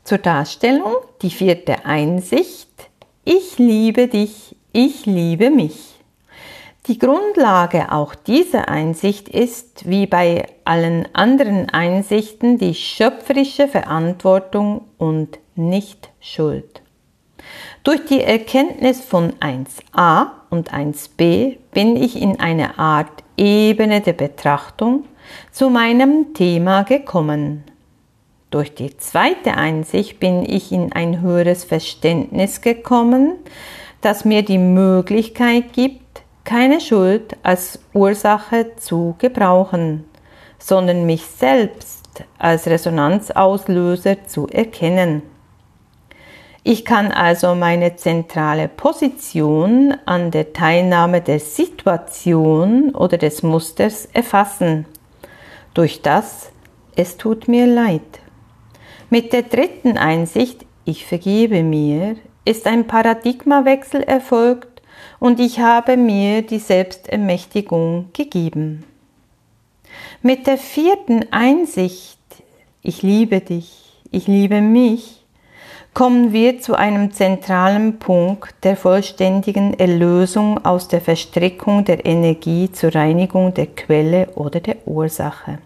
Zur Darstellung die 4. Einsicht: Ich liebe dich, ich liebe mich. Die Grundlage auch dieser Einsicht ist, wie bei allen anderen Einsichten, die schöpferische Verantwortung und nicht Schuld. Durch die Erkenntnis von 1a und 1b bin ich in eine Art Ebene der Betrachtung zu meinem Thema gekommen. Durch die 2. Einsicht bin ich in ein höheres Verständnis gekommen, das mir die Möglichkeit gibt, keine Schuld als Ursache zu gebrauchen, sondern mich selbst als Resonanzauslöser zu erkennen. Ich kann also meine zentrale Position an der Teilnahme der Situation oder des Musters erfassen, durch das es tut mir leid. Mit der 3. Einsicht, ich vergebe mir, ist ein Paradigmawechsel erfolgt und ich habe mir die Selbstermächtigung gegeben. Mit der 4. Einsicht, ich liebe dich, ich liebe mich, kommen wir zu einem zentralen Punkt der vollständigen Erlösung aus der Verstrickung der Energie zur Reinigung der Quelle oder der Ursache.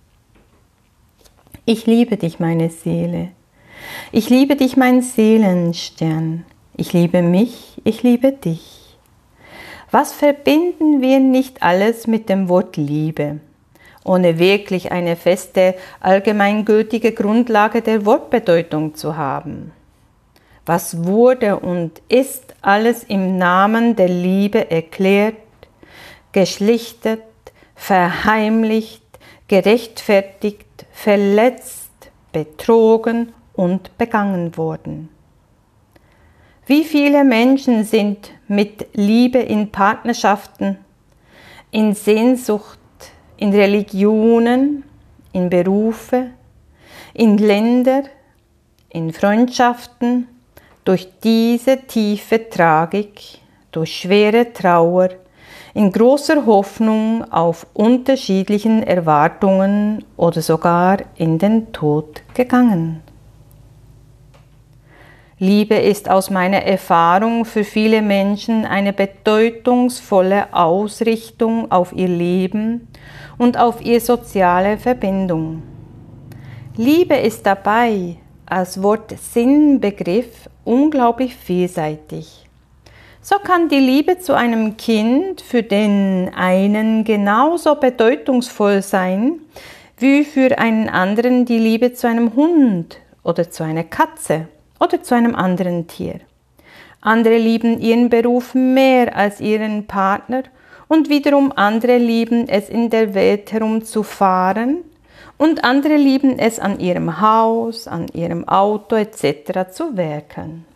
Ich liebe dich, meine Seele. Ich liebe dich, mein Seelenstern. Ich liebe mich, ich liebe dich. Was verbinden wir nicht alles mit dem Wort Liebe, ohne wirklich eine feste, allgemeingültige Grundlage der Wortbedeutung zu haben? Was wurde und ist alles im Namen der Liebe erklärt, geschlichtet, verheimlicht, gerechtfertigt, verletzt, betrogen und begangen worden? Wie viele Menschen sind mit Liebe in Partnerschaften, in Sehnsucht, in Religionen, in Berufe, in Länder, in Freundschaften, durch diese tiefe Tragik, durch schwere Trauer, in großer Hoffnung auf unterschiedlichen Erwartungen oder sogar in den Tod gegangen. Liebe ist aus meiner Erfahrung für viele Menschen eine bedeutungsvolle Ausrichtung auf ihr Leben und auf ihre soziale Verbindung. Liebe ist dabei als Wort-Sinn-Begriff unglaublich vielseitig. So kann die Liebe zu einem Kind für den einen genauso bedeutungsvoll sein, wie für einen anderen die Liebe zu einem Hund oder zu einer Katze oder zu einem anderen Tier. Andere lieben ihren Beruf mehr als ihren Partner und wiederum andere lieben es, in der Welt herumzufahren und andere lieben es, an ihrem Haus, an ihrem Auto etc. zu werkeln.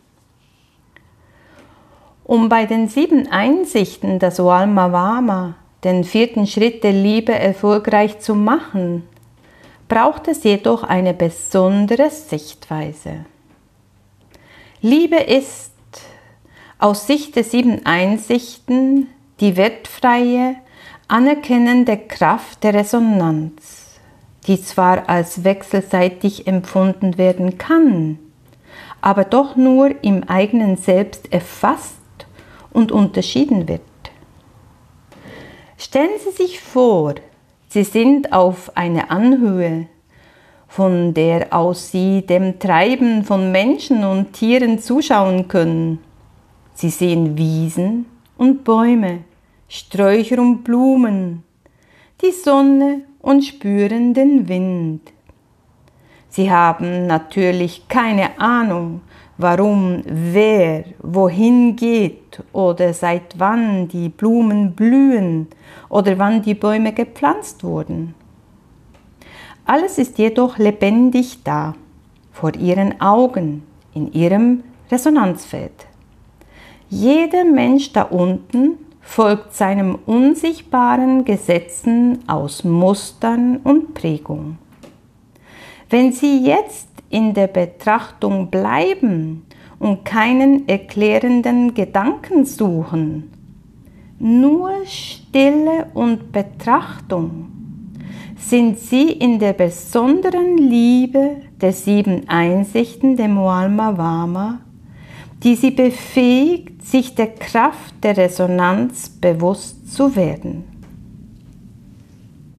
Um bei den 7 Einsichten der Soalmavama, den 4. Schritt der Liebe, erfolgreich zu machen, braucht es jedoch eine besondere Sichtweise. Liebe ist aus Sicht der 7 Einsichten die wertfreie, anerkennende Kraft der Resonanz, die zwar als wechselseitig empfunden werden kann, aber doch nur im eigenen Selbst erfasst und unterschieden wird. Stellen Sie sich vor, Sie sind auf einer Anhöhe, von der aus Sie dem Treiben von Menschen und Tieren zuschauen können. Sie sehen Wiesen und Bäume, Sträucher und Blumen, die Sonne und spüren den Wind. Sie haben natürlich keine Ahnung, warum, wer, wohin geht oder seit wann die Blumen blühen oder wann die Bäume gepflanzt wurden. Alles ist jedoch lebendig da, vor ihren Augen, in ihrem Resonanzfeld. Jeder Mensch da unten folgt seinen unsichtbaren Gesetzen aus Mustern und Prägung. Wenn Sie jetzt in der Betrachtung bleiben und keinen erklärenden Gedanken suchen, nur Stille und Betrachtung, sind sie in der besonderen Liebe der 7 Einsichten der Mualma Vama, die sie befähigt, sich der Kraft der Resonanz bewusst zu werden.